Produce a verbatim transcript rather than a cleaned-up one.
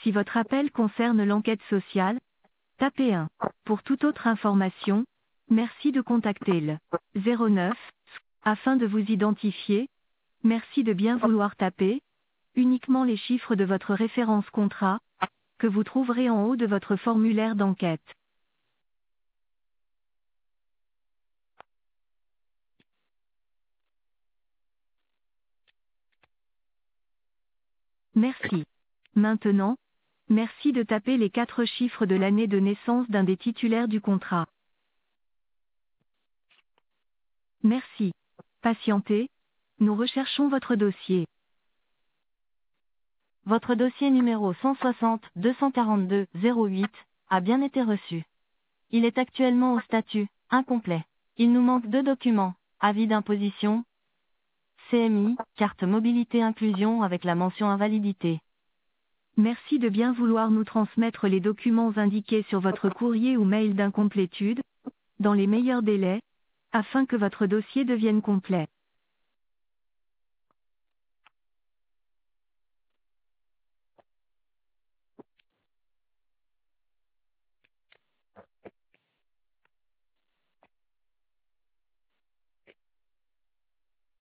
Si votre appel concerne l'enquête sociale, tapez un. Pour toute autre information, merci de contacter le zéro neuf. Afin de vous identifier, merci de bien vouloir taper uniquement les chiffres de votre référence contrat, que vous trouverez en haut de votre formulaire d'enquête. Merci. Maintenant, merci de taper les quatre chiffres de l'année de naissance d'un des titulaires du contrat. Merci. Patientez, nous recherchons votre dossier. Votre dossier numéro cent soixante deux cent quarante-deux zéro huit a bien été reçu. Il est actuellement au statut incomplet. Il nous manque deux documents, avis d'imposition, C M I, carte mobilité inclusion avec la mention invalidité. Merci de bien vouloir nous transmettre les documents indiqués sur votre courrier ou mail d'incomplétude, dans les meilleurs délais, afin que votre dossier devienne complet.